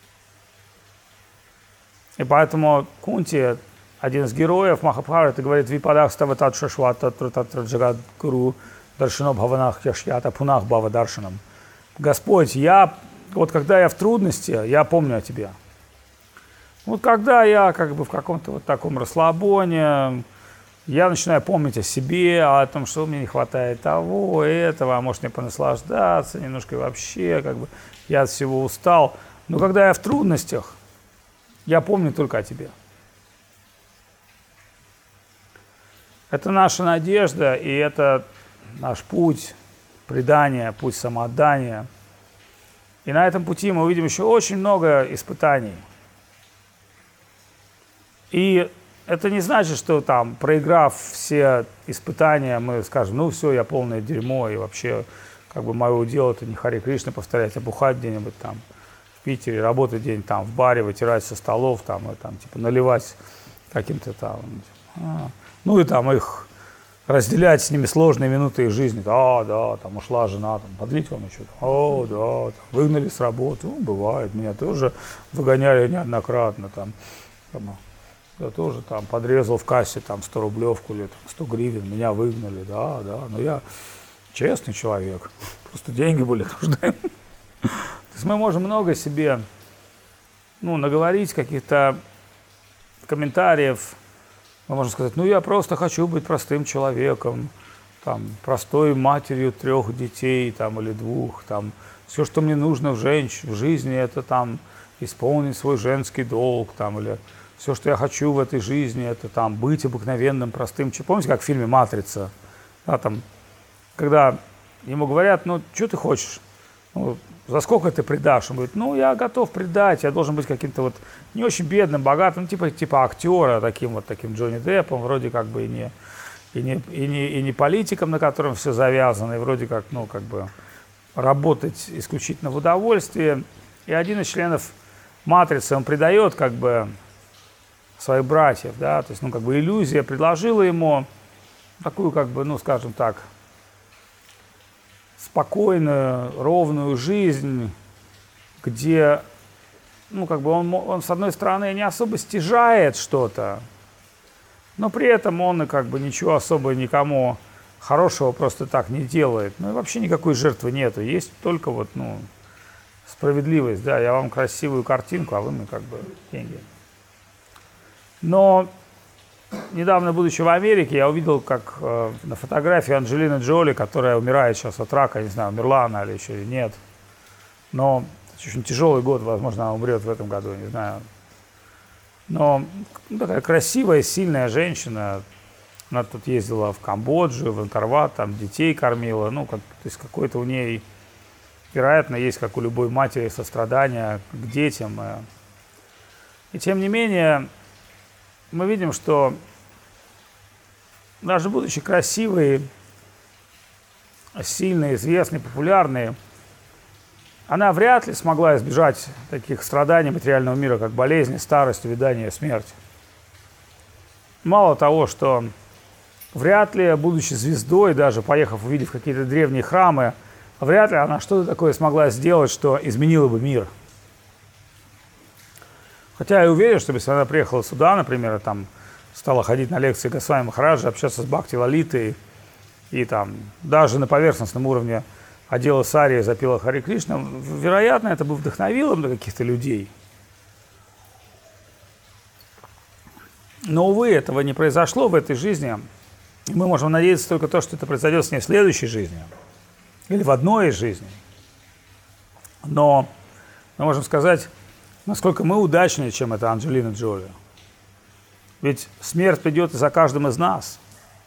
A: И поэтому Кунти, один из героев Махабхараты, говорит, «Випадах ставатат шашвата трутатра джагад гуру даршино бхаванах яшьята пунах бхава даршинам. Господь, я, вот когда я в трудности, я помню о Тебе. Вот когда я как бы в каком-то вот таком расслабоне, я начинаю помнить о себе, о том, что мне не хватает того, этого, а может мне понаслаждаться немножко и вообще, как бы я от всего устал. Но когда я в трудностях, я помню только о Тебе. Это наша надежда, и это наш путь предания, путь самоотдания. И на этом пути мы увидим еще очень много испытаний. И это не значит, что там, проиграв все испытания, мы скажем, ну все, я полное дерьмо, и вообще, как бы, мое дело это не Харе Кришна повторять, а бухать где-нибудь там в Питере, работать где-нибудь там в баре, вытирать со столов, там, и там, типа, наливать каким-то там, а, ну и там их разделять с ними сложные минуты их жизни. Да, да, там ушла жена, там, подлить вам еще, о, да, там, выгнали с работы, ну, бывает, меня тоже выгоняли неоднократно, там, там я тоже там подрезал в кассе там сто рублевку или там, сто гривен, меня выгнали, да, да, но я честный человек, просто деньги были нужны. То есть мы можем много себе, ну, наговорить каких-то комментариев, мы можем сказать, ну, я просто хочу быть простым человеком, там, простой матерью трех детей, там, или двух, там, все, что мне нужно в, женщ... в жизни, это там исполнить свой женский долг, там, или все, что я хочу в этой жизни, это там быть обыкновенным, простым. Помните, как в фильме «Матрица», да, там, когда ему говорят, ну, что ты хочешь, ну, за сколько ты предашь? Он говорит, ну, я готов предать, я должен быть каким-то вот не очень бедным, богатым, типа, типа актера, таким вот таким Джонни Деппом, вроде как бы и не, и не, и не, и не политиком, на котором все завязано, и вроде как, ну, как бы работать исключительно в удовольствие. И один из членов «Матрицы», он предает как бы своих братьев, да, то есть, ну, как бы иллюзия предложила ему такую, как бы, ну, скажем так, спокойную, ровную жизнь, где, ну, как бы он, он, с одной стороны, не особо стяжает что-то, но при этом он, как бы, ничего особо никому хорошего просто так не делает. Ну, и вообще никакой жертвы нету, есть только вот, ну, справедливость, да, я вам красивую картинку, а вы мне, как бы, деньги. Но недавно, будучи в Америке, я увидел, как э, на фотографии Анджелины Джоли, которая умирает сейчас от рака, не знаю, умерла она или еще или нет. Но это очень тяжелый год, возможно, она умрет в этом году, не знаю. Но, ну, такая красивая, сильная женщина. Она тут ездила в Камбоджу, в Ангкор-Ват, там детей кормила. Ну, как, то есть какое-то у ней, вероятно, есть, как у любой матери, сострадание к детям. И тем не менее, мы видим, что даже будучи красивой, сильной, известной, популярной, она вряд ли смогла избежать таких страданий материального мира, как болезни, старость, увядание, смерть. Мало того, что вряд ли, будучи звездой, даже поехав, увидев какие-то древние храмы, вряд ли она что-то такое смогла сделать, что изменило бы мир. Хотя я уверен, что если она приехала сюда, например, там стала ходить на лекции Госвами Махараджа, общаться с Бхакти Лалитой, и там даже на поверхностном уровне одела сари и запела Харе Кришна, вероятно, это бы вдохновило бы каких-то людей. Но, увы, этого не произошло в этой жизни. И мы можем надеяться только то, что это произойдет с ней в следующей жизни. Или в одной из жизней. Но мы можем сказать, насколько мы удачнее, чем эта Анджелина Джоли. Ведь смерть придет и за каждым из нас.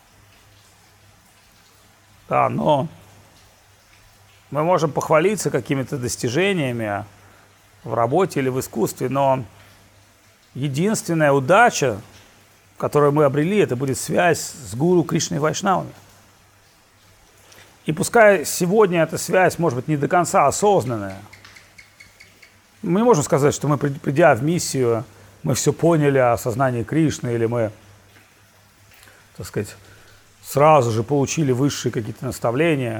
A: Да, но мы можем похвалиться какими-то достижениями в работе или в искусстве, но единственная удача, которую мы обрели, это будет связь с гуру Кришной и Вайшнавами. И пускай сегодня эта связь, может быть, не до конца осознанная, мы не можем сказать, что мы, придя в миссию, мы все поняли о сознании Кришны, или мы, так сказать, сразу же получили высшие какие-то наставления.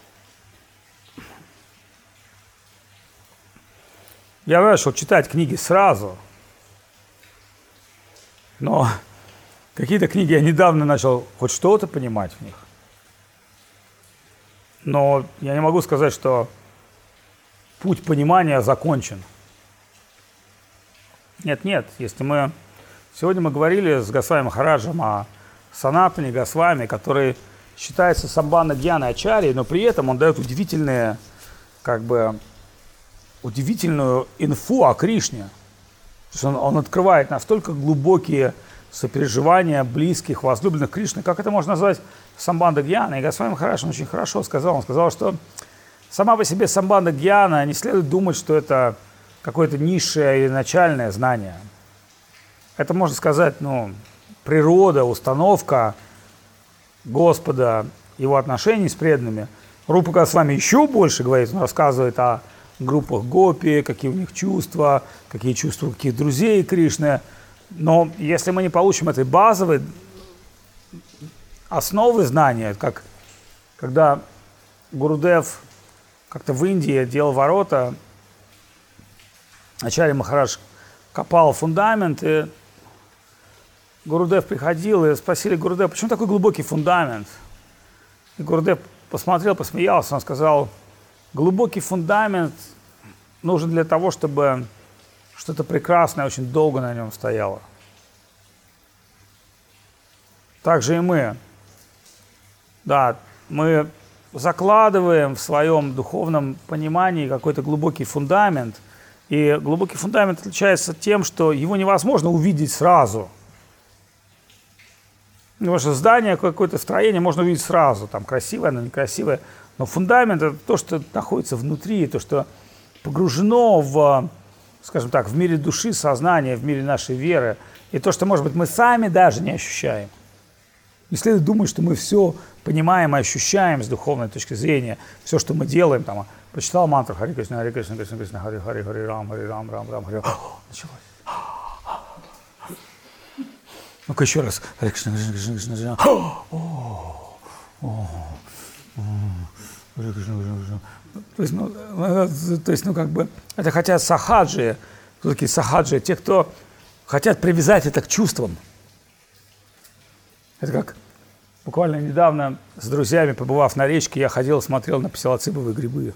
A: Я начал читать книги сразу, но какие-то книги я недавно начал хоть что-то понимать в них. Но я не могу сказать, что путь понимания закончен. Нет, нет, если мы... Сегодня мы говорили с Госвами Махараджем о Санатане Госвами, который считается самбанна гьяна ачарьей, но при этом он дает удивительные, как бы, удивительную инфу о Кришне. То есть он, он открывает настолько глубокие сопереживания близких, возлюбленных Кришны. Как это можно назвать самбанда гьяна? И Госвами Махарадж очень хорошо сказал. Он сказал, что сама по себе самбанда гьяна, не следует думать, что это какое-то низшее или начальное знание. Это, можно сказать, ну, природа, установка Господа, его отношений с преданными. Рупа Госвами еще больше говорит, он рассказывает о группах гопи, какие у них чувства, какие чувства у каких друзей Кришны. Но если мы не получим этой базовой основы знания, как когда Гурудев как-то в Индии делал ворота, Ачарья Махарадж копал фундамент, и Гурудев приходил, и спросили Гурудева, почему такой глубокий фундамент? И Гурудев посмотрел, посмеялся, он сказал, глубокий фундамент нужен для того, чтобы что-то прекрасное очень долго на нем стояло. Так же и мы. Да, мы закладываем в своем духовном понимании какой-то глубокий фундамент, и глубокий фундамент отличается тем, что его невозможно увидеть сразу. Потому что здание, какое-то строение можно увидеть сразу, там красивое, оно некрасивое, но фундамент – это то, что находится внутри, то, что погружено в, скажем так, в мире души, сознания, в мире нашей веры, и то, что, может быть, мы сами даже не ощущаем. Не следует думать, что мы все понимаем и ощущаем с духовной точки зрения, все, что мы делаем, там, прочитал мантру Хари Кришна, Хари Кришна, Кришна Кришна, Хари Хари, Хари Рам, Хари Рам, Рам, Рам, Хари Рам. Началось. Ну-ка еще раз. Хари Кришна, Кришна, Кришна, Кришна, Кришна. Хари Кришна, Кришна, Кришна. То есть, ну, то есть, ну, как бы, это хотят сахаджи, кто такие сахаджи? Те, кто хотят привязать это к чувствам. Это как буквально недавно с друзьями, побывав на речке, я ходил, смотрел на псилоцибовые грибы.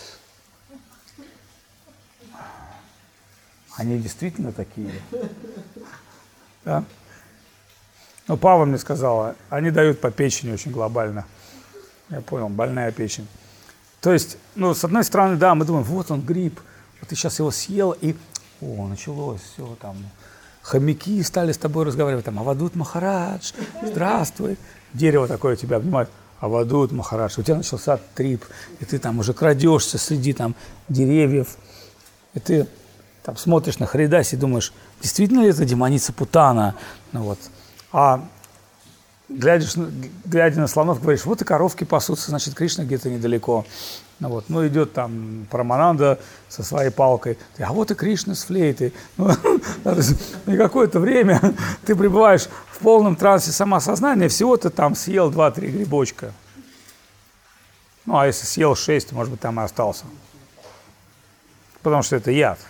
A: Они действительно такие. Да? Ну, Пава мне сказала, они дают по печени очень глобально. Я понял, больная печень. То есть, ну, с одной стороны, да, мы думаем, вот он гриб, вот ты сейчас его съел, и, о, началось все там. Хомяки стали с тобой разговаривать, там, Авадут Махарадж, здравствуй. Дерево такое тебя обнимает, Авадут Махарадж. У тебя начался трип, и ты там уже крадешься среди там деревьев, и ты там смотришь на Харидасе и думаешь, действительно ли это демоница Путана? Ну, вот. А глядя, глядя на слонов, говоришь, вот и коровки пасутся, значит, Кришна где-то недалеко. Ну, вот. Ну, идет там Парамананда со своей палкой, а вот и Кришна с флейтой. Ну, и какое-то время ты пребываешь в полном трансе самосознания, всего ты там съел два-три грибочка. Ну, а если съел шесть, может быть, там и остался. Потому что это яд.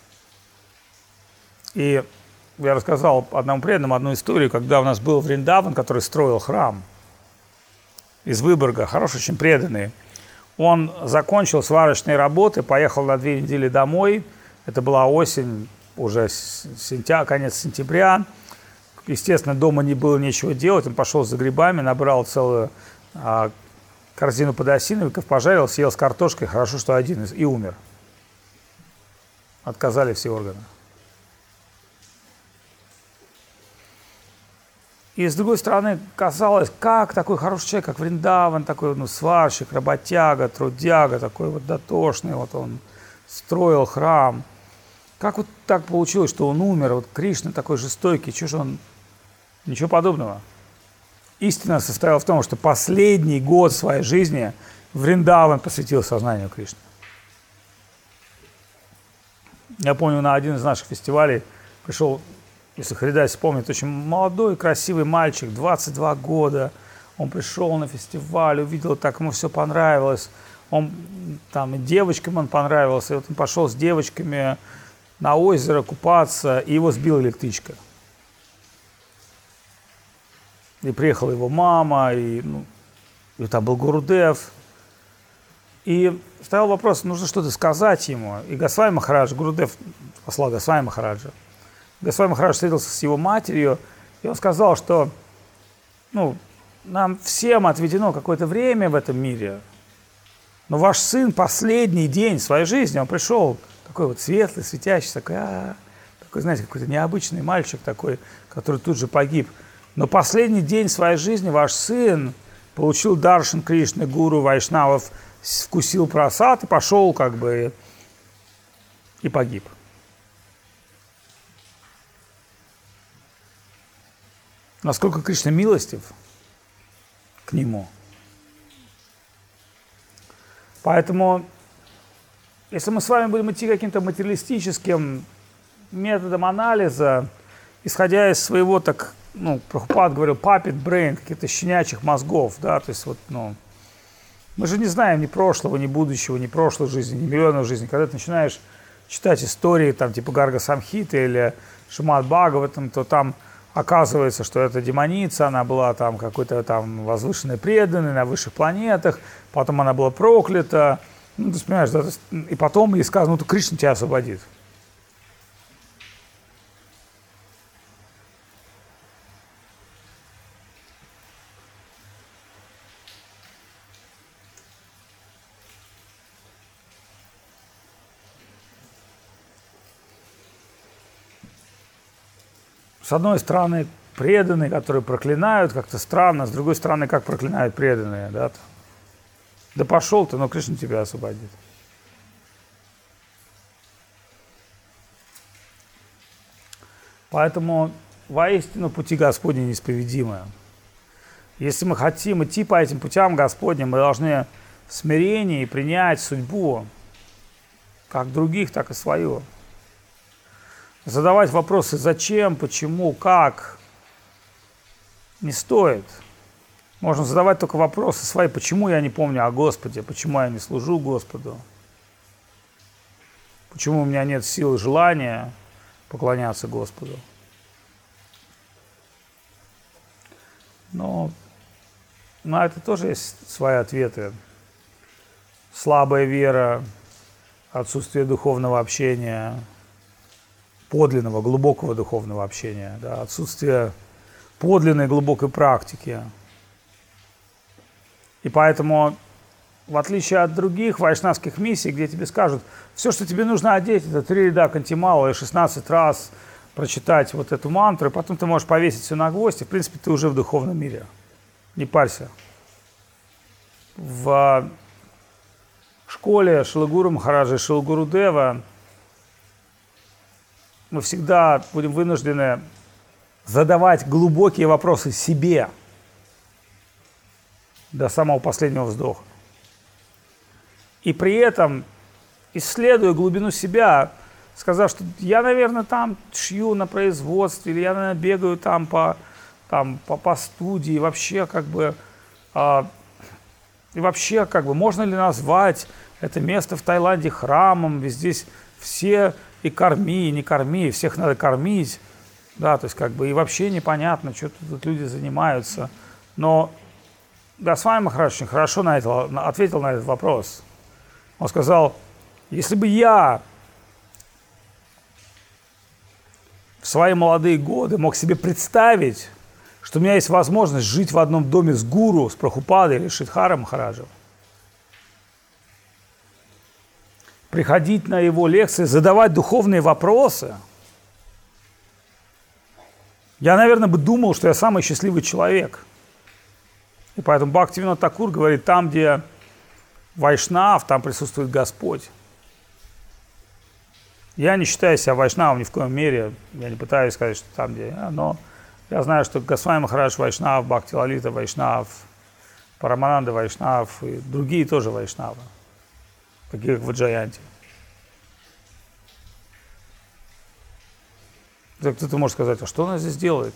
A: И я рассказал одному преданному одну историю, когда у нас был Вриндаван, который строил храм из Выборга, хороший, очень преданный. Он закончил сварочные работы, поехал на две недели домой. Это была осень, уже сентя, конец сентября. Естественно, дома не было нечего делать. Он пошел за грибами, набрал целую а, корзину подосиновиков, пожарил, съел с картошкой. Хорошо, что один из, и умер. Отказали все органы. И с другой стороны, казалось, как такой хороший человек, как Вриндаван, такой ну, сварщик, работяга, трудяга, такой вот дотошный, вот он строил храм. Как вот так получилось, что он умер, вот Кришна такой жестокий, чего же он... Ничего подобного. Истина состояла в том, что последний год своей жизни Вриндаван посвятил сознанию Кришны. Я помню, на один из наших фестивалей пришел... Если Харидас помнит, очень молодой, красивый мальчик, двадцать два года. Он пришел на фестиваль, увидел, так ему все понравилось. Он там и девочкам он понравился. И вот он пошел с девочками на озеро купаться, и его сбила электричка. И приехала его мама, и, ну, и там был Гурудев. И стоял вопрос, нужно что-то сказать ему. И Госвами Махарадж, Гурудев послал Госвами Махараджа. Госвами Махарадж встретился с его матерью, и он сказал, что ну, нам всем отведено какое-то время в этом мире, но ваш сын последний день своей жизни, он пришел такой вот светлый, светящийся, такой, а, такой, знаете, какой-то необычный мальчик такой, который тут же погиб. Но последний день своей жизни ваш сын получил даршан Кришны, гуру, вайшнавов, вкусил прасад и пошел как бы и погиб. Насколько Кришна милостив к нему. Поэтому, если мы с вами будем идти каким-то материалистическим методом анализа, исходя из своего, так, ну, Прабхупад говорил, puppet brain, каких-то щенячьих мозгов, да, то есть вот, ну, мы же не знаем ни прошлого, ни будущего, ни прошлой жизни, ни миллионов жизней. Когда ты начинаешь читать истории, там, типа Гарга Самхиты или Шримад Бхагаватам, то там оказывается, что эта демоница, она была там какой-то там возвышенной преданной на высших планетах, потом она была проклята, ну, ты понимаешь, да, и потом ей сказано, ну, то Кришна тебя освободит. С одной стороны, преданные, которые проклинают, как-то странно, с другой стороны, как проклинают преданные, да? Да пошел ты, но Кришна тебя освободит. Поэтому воистину пути Господни неисповедимы. Если мы хотим идти по этим путям Господним, мы должны в смирении принять судьбу, как других, так и свою. Задавать вопросы зачем, почему, как не стоит. Можно задавать только вопросы свои, почему я не помню о Господе, почему я не служу Господу, почему у меня нет сил и желания поклоняться Господу. Но на это тоже есть свои ответы. Слабая вера, отсутствие духовного общения, подлинного, глубокого духовного общения, да, отсутствие подлинной глубокой практики. И поэтому, в отличие от других вайшнавских миссий, где тебе скажут, все, что тебе нужно одеть, это три ряда кантимала и шестнадцать раз прочитать вот эту мантру, и потом ты можешь повесить все на гвоздь, и, в принципе, ты уже в духовном мире. Не парься. В школе Шрила Гуру Махараджа и Шрила Гурудева мы всегда будем вынуждены задавать глубокие вопросы себе до самого последнего вздоха. И при этом, исследуя глубину себя, сказав, что я, наверное, там шью на производстве, или я, наверное, бегаю там по, там, по, по студии, вообще как бы, э, и вообще как бы, можно ли назвать это место в Таиланде храмом, ведь здесь все и корми, и не корми, всех надо кормить, да, то есть как бы и вообще непонятно, что тут люди занимаются. Но Госвами Махарадж очень хорошо на это, ответил на этот вопрос. Он сказал, если бы я в свои молодые годы мог себе представить, что у меня есть возможность жить в одном доме с гуру, с Прабхупадой или Шридхаром Махараджем, приходить на его лекции, задавать духовные вопросы, я, наверное, бы думал, что я самый счастливый человек. И поэтому Бхактивинод Такур говорит, там, где вайшнав, там присутствует Господь. Я не считаю себя вайшнавом ни в коем мере, я не пытаюсь сказать, что там, где я, но я знаю, что Госвами Махарадж вайшнав, Бхакти Лалита вайшнав, Парамананда вайшнав и другие тоже вайшнавы, такие как в Джаянте. Кто-то может сказать, а что она здесь делает?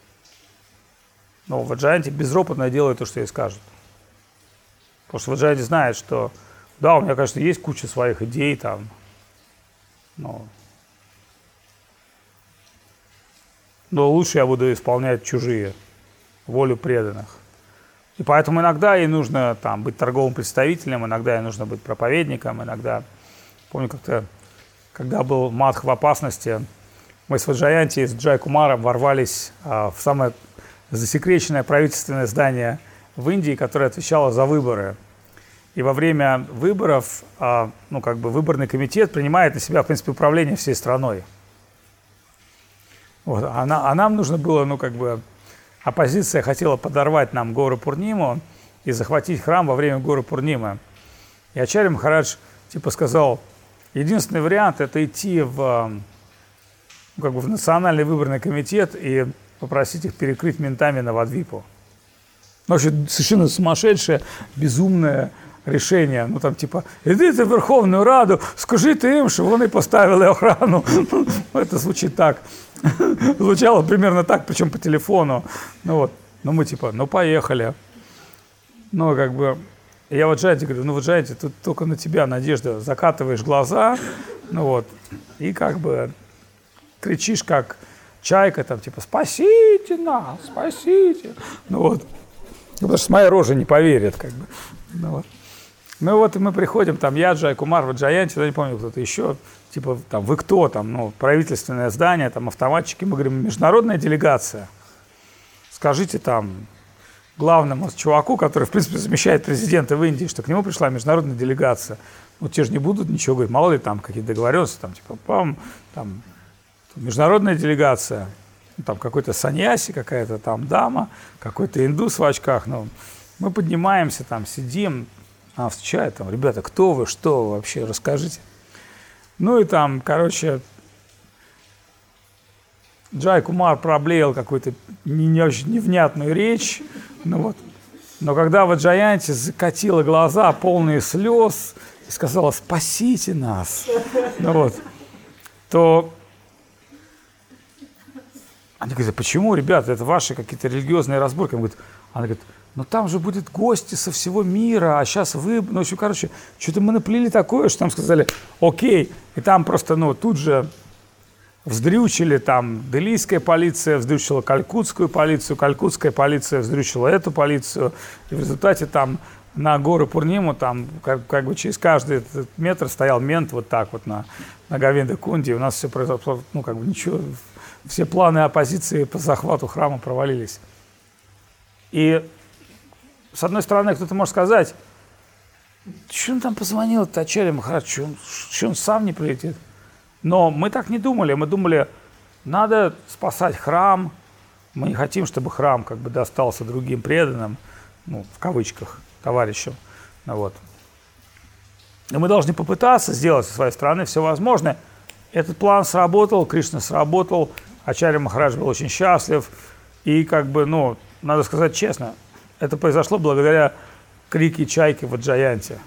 A: Но в Джаянте безропотно делает то, что ей скажут. Потому что в Джаянте знает, что да, у меня, конечно, есть куча своих идей там, но, но лучше я буду исполнять чужие, волю преданных. И поэтому иногда ей нужно там, быть торговым представителем, иногда ей нужно быть проповедником, иногда... Помню, как-то, когда был Мадх в опасности, мы с Ваджаянти, с Джай Кумаром ворвались а, в самое засекреченное правительственное здание в Индии, которое отвечало за выборы. И во время выборов, а, ну, как бы выборный комитет принимает на себя, в принципе, управление всей страной. Вот. А, а нам нужно было, ну, как бы, оппозиция хотела подорвать нам Гору Пурниму и захватить храм во время Горы Пурнимы. И Ачарья Махарадж, типа, сказал, единственный вариант – это идти в, ну, как бы в Национальный выборный комитет и попросить их перекрыть ментами Навадвипу. Вообще совершенно сумасшедшее, безумное решение. Ну, там, типа, иди ты в Верховную Раду, скажи ты им, что вони поставили охрану. Это звучит так. Звучало примерно так, причем по телефону. Ну, вот. Ну, мы, типа, ну, поехали. Ну, как бы... Я вот Джайти говорю, ну вот Джайти, тут только на тебя надежда, закатываешь глаза, ну вот, и как бы кричишь, как чайка, там, типа, спасите нас, спасите, ну вот, потому что с моей рожи не поверят, как бы, ну вот. Ну вот, и мы приходим, там, я, Джай Кумар, Ваджаянти, я не помню, кто-то еще, типа, там, вы кто, там, ну, правительственное здание, там, автоматчики, мы говорим, международная делегация, скажите, там, главному чуваку, который, в принципе, замещает президента в Индии, что к нему пришла международная делегация. Ну, те же не будут ничего говорить, мало ли там какие-то договоренности, там, типа, пам, там, международная делегация, ну, там, какой-то саньяси, какая-то там дама, какой-то индус в очках, ну, мы поднимаемся, там, сидим, а, встречают, там, ребята, кто вы, что вы вообще, расскажите. Ну, и там, короче, Джай Кумар проблеял какую-то не, не очень невнятную речь, ну вот. Но когда Ваджаянти закатила глаза, полные слез, и сказала «спасите нас», ну вот, то они говорят, почему, ребята, это ваши какие-то религиозные разборки? Она говорит, она говорит, ну там же будут гости со всего мира, а сейчас вы, ну, в общем, короче, что-то мы наплели такое, что там сказали «окей», и там просто, ну, тут же вздрючили, там, делийская полиция вздрючила калькутскую полицию, калькутская полиция вздрючила эту полицию, и в результате там на горы Пурниму, там, как, как бы через каждый этот метр стоял мент вот так вот на, на Говинда-Кунде, и у нас все произошло, ну, как бы ничего, все планы оппозиции по захвату храма провалились. И, с одной стороны, кто-то может сказать, что он там позвонил, Ачарья Махарадж, что он, что он сам не прилетит? Но мы так не думали, мы думали, надо спасать храм, мы не хотим, чтобы храм как бы достался другим преданным, ну, в кавычках, товарищам, ну, вот. И мы должны попытаться сделать со своей стороны все возможное. Этот план сработал, Кришна сработал, Ачарья Махарадж был очень счастлив, и как бы, ну, надо сказать честно, это произошло благодаря крике чайки Ваджаянти.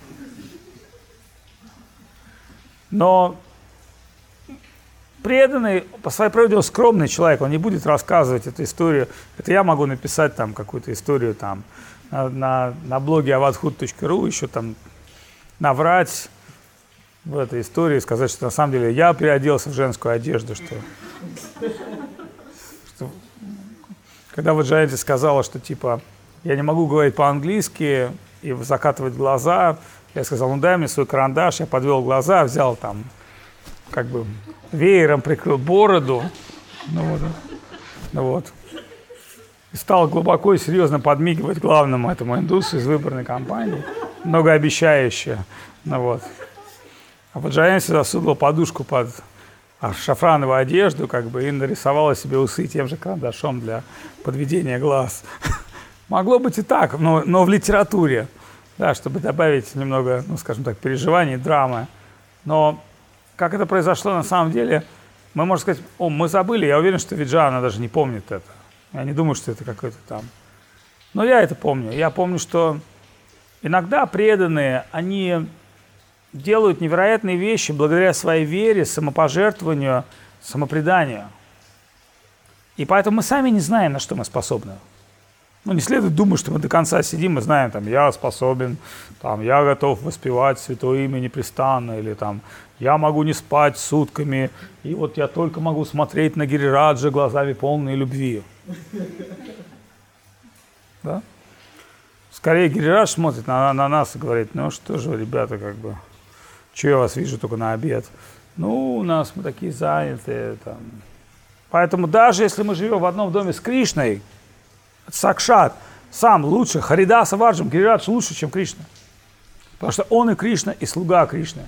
A: Но преданный, по своей природе он скромный человек, он не будет рассказывать эту историю. Это я могу написать там какую-то историю там на, на, на блоге авадхут точка ру, еще там наврать в этой истории, сказать, что на самом деле я переоделся в женскую одежду, что, что когда Ваджаянти сказала, что типа я не могу говорить по-английски и закатывать глаза, я сказал, ну дай мне свой карандаш, я подвел глаза, взял там как бы веером прикрыл бороду, ну вот, ну вот, и стал глубоко и серьезно подмигивать главному этому индусу из выборной кампании, многообещающе, ну вот. А Ваджаянти засунула подушку под шафрановую одежду, как бы, и нарисовала себе усы тем же карандашом для подведения глаз. Могло быть и так, но, но в литературе, да, чтобы добавить немного, ну, скажем так, переживаний, драмы. Но как это произошло на самом деле, мы можем сказать, о, мы забыли, я уверен, что Виджана даже не помнит это. Я не думаю, что это какой-то там. Но я это помню. Я помню, что иногда преданные, они делают невероятные вещи благодаря своей вере, самопожертвованию, самопреданию. И поэтому мы сами не знаем, на что мы способны. Ну, не следует думать, что мы до конца сидим и знаем, там, я способен, там, я готов воспевать святое имя непрестанно, или там, я могу не спать сутками, и вот я только могу смотреть на Гирираджа глазами полной любви. Да? Скорее Гирирадж смотрит на, на нас и говорит, ну что же вы, ребята, как бы, что я вас вижу только на обед. Ну, у нас мы такие занятые. Там. Поэтому даже если мы живем в одном доме с Кришной, Сакшат сам лучше, Харидаса Варджам, Гирирадж лучше, чем Кришна. Потому что он и Кришна, и слуга Кришны.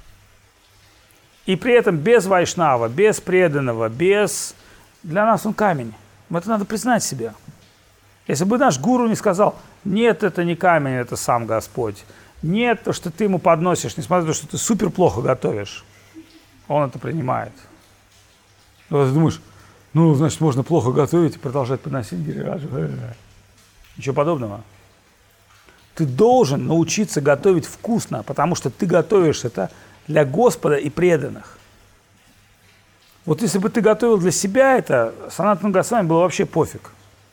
A: И при этом без вайшнава, без преданного, без... Для нас он камень. Это надо признать себе. Если бы наш гуру не сказал, нет, это не камень, это сам Господь. Нет, то, что ты ему подносишь, несмотря на то, что ты супер плохо готовишь, он это принимает. Но ты думаешь, ну, значит, можно плохо готовить и продолжать подносить Гирираджу. Ничего подобного. Ты должен научиться готовить вкусно, потому что ты готовишь это для Господа и преданных. Вот если бы ты готовил для себя это, Санатану Госвами было вообще пофиг.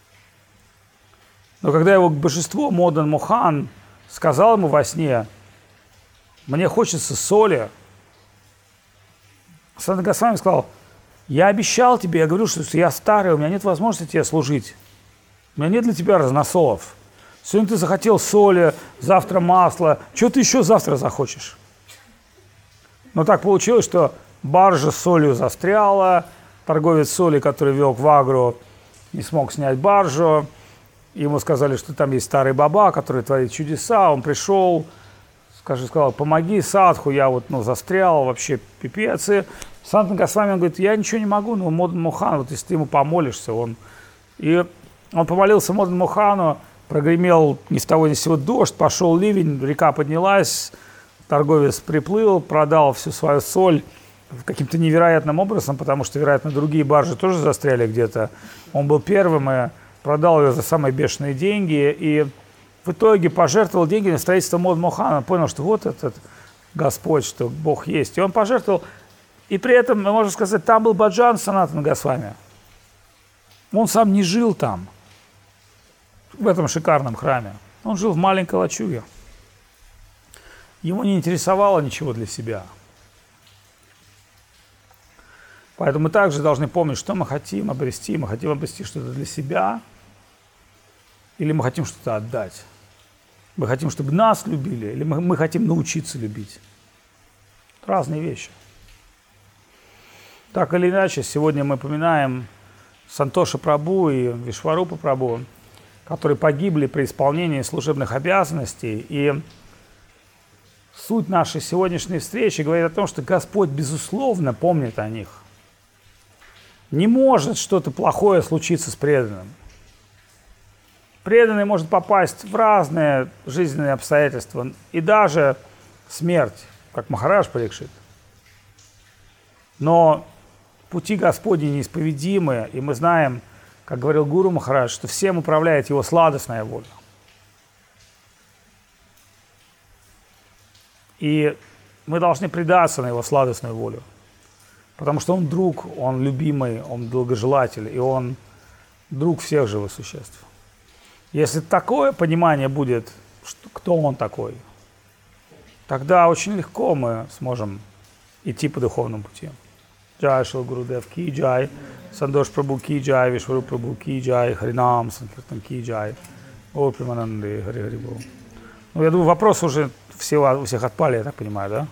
A: Но когда его божество Модан Мохан сказал ему во сне, мне хочется соли, Санатана Госвами сказал, я обещал тебе, я говорю, что я старый, у меня нет возможности тебе служить. У меня нет для тебя разносолов. Сегодня ты захотел соли, завтра масла, что ты еще завтра захочешь? Но так получилось, что баржа с солью застряла, торговец соли, который вел к Вагру, не смог снять баржу. Ему сказали, что там есть старый баба, который творит чудеса. Он пришел, скажи, сказал, помоги садху, я вот ну, застрял, вообще пипец. И Санатана Госвами, он говорит, я ничего не могу, но Модан Мохан, вот если ты ему помолишься, он... И он помолился Модан Мохану, прогремел ни с того ни с сего дождь, пошел ливень, река поднялась, торговец приплыл, продал всю свою соль каким-то невероятным образом, потому что, вероятно, другие баржи тоже застряли где-то. Он был первым и продал ее за самые бешеные деньги, и в итоге пожертвовал деньги на строительство Модан Мохана, понял, что вот этот Господь, что Бог есть. И он пожертвовал, и при этом, можно сказать, там был баджан Санатана Госвами. Он сам не жил там, в этом шикарном храме. Он жил в маленькой лачуге. Ему не интересовало ничего для себя. Поэтому мы также должны помнить, что мы хотим обрести. Мы хотим обрести что-то для себя, или мы хотим что-то отдать. Мы хотим, чтобы нас любили, или мы, мы хотим научиться любить. Разные вещи. Так или иначе, сегодня мы поминаем Сантоша Прабху и Вишварупа Прабху, которые погибли при исполнении служебных обязанностей. И суть нашей сегодняшней встречи говорит о том, что Господь, безусловно, помнит о них. Не может что-то плохое случиться с преданным. Преданный может попасть в разные жизненные обстоятельства, и даже смерть, как Махарадж Парикшит. Но пути Господни неисповедимы, и мы знаем, как говорил Гуру Махарадж, что всем управляет его сладостная воля. И мы должны предаться на его сладостную волю, потому что он друг, он любимый, он долгожелатель, и он друг всех живых существ. Если такое понимание будет, что, кто он такой, тогда очень легко мы сможем идти по духовному пути. Джай Шил Гурудев Ки Джай, Сантош Прабху Ки Джай, Вишваруп Прабху Ки Джай, Харинам Санкиртан Ки Джай, Гаур Примананды, Хари Хари Бол. Ну, я думаю, вопросы уже все, у всех отпали, я так понимаю, да?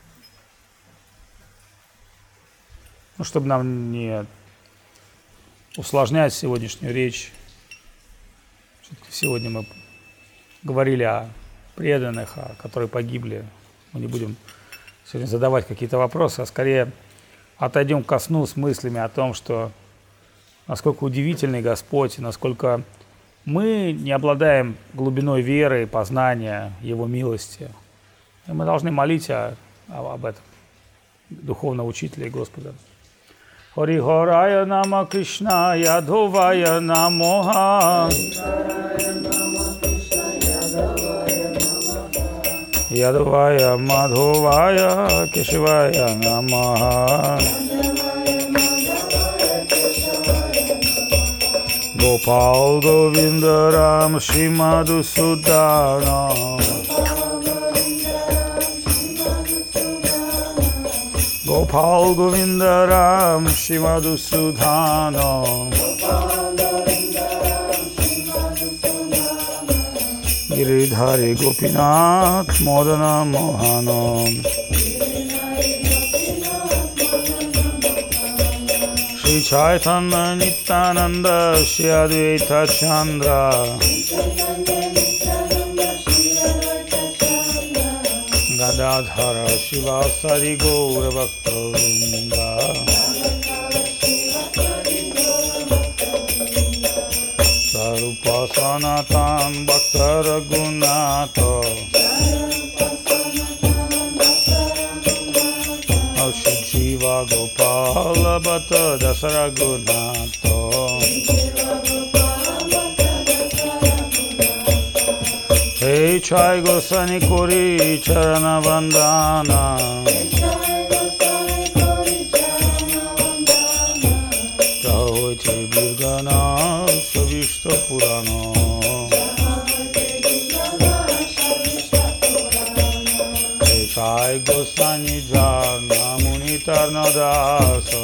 A: Ну, чтобы нам не усложнять сегодняшнюю речь. Сегодня мы говорили о преданных, о которые погибли. Мы не будем сегодня задавать какие-то вопросы, а скорее отойдем ко сну с мыслями о том, что насколько удивительный Господь, и насколько мы не обладаем глубиной веры и познания Его милости. И мы должны молить о, об этом духовного учителя и Господа. Хари Харая Нама Кришна Ядхавая Намоха Ядхавая Мадхавая Кешавая Намаха Gopal Govinda Ram Shri Madhusudana Gopal Govinda Ram Shri Madhusudana Giridhari गोपीनाथ मदन Mohan Shri Chaitanya Nityananda Shri Advaita Chandra Gadadhara Shivasari Gaura Bhakta Vrinda Sarupa Sanatan Bhakta Raghunatha Shri Jiva Gopala Bhatta Dasara Gunatha Hey Chai Gosani Kori Charana Vandana Prahoite Virgana Savishta Purana Hey Chai Gosani Jana Munitarna Dasa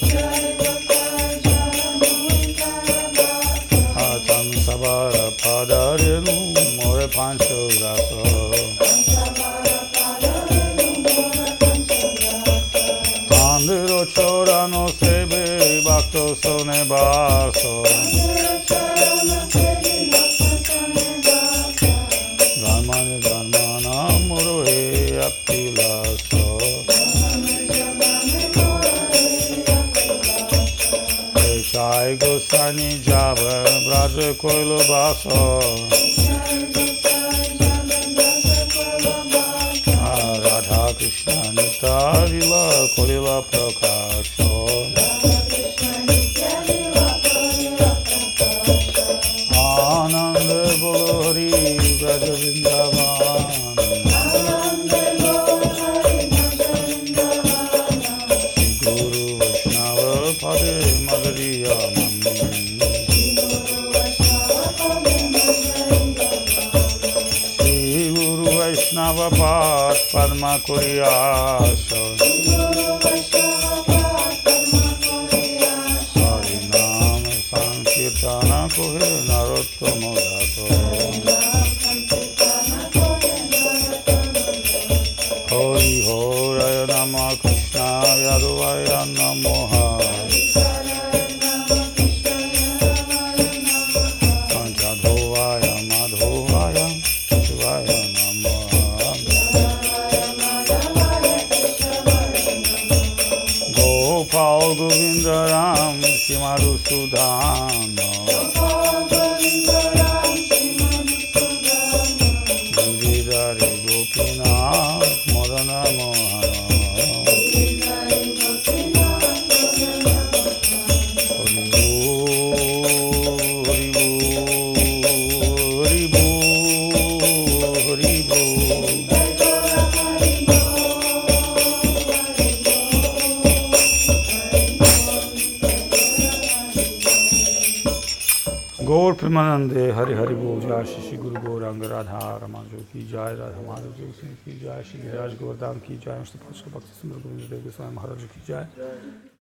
A: Hatan Sabara Padarenu More Pancho Rasa Tandiro Chorano Sebe Bhakto Sone Baso Dharmani Dharmana Murohe Aptilaso Chai Gosani Java Braja Koilo Baso Radha Krishna Nita Lila Kolila Prakasho Ananda Bolori Braja Vrindavan Guru Vaishnava Pade Madhuriya Shri Guru Vaishnava Pad Padma Kuriyasha Harinam Sankirtana Kohe Narottama Daso Hari Horaya Nama Krishna Yaduvaya Namoha Panchadhovaya Madhovaya Shivaya Namaha Gopal Govinda Ram Shimadhu Sudhana Giridhari Gopinath Madana Mohana Gaur Premanande Hari Hari Bol Jai Shri Guru Gauranga Radha Ramanuja Ki Jai Radha Madhav Ki Jai Shri Giraj Govardhan Ki Jai Mr. Bhakti Sundar Govinda Dev Goswami Maharaj Ki Jai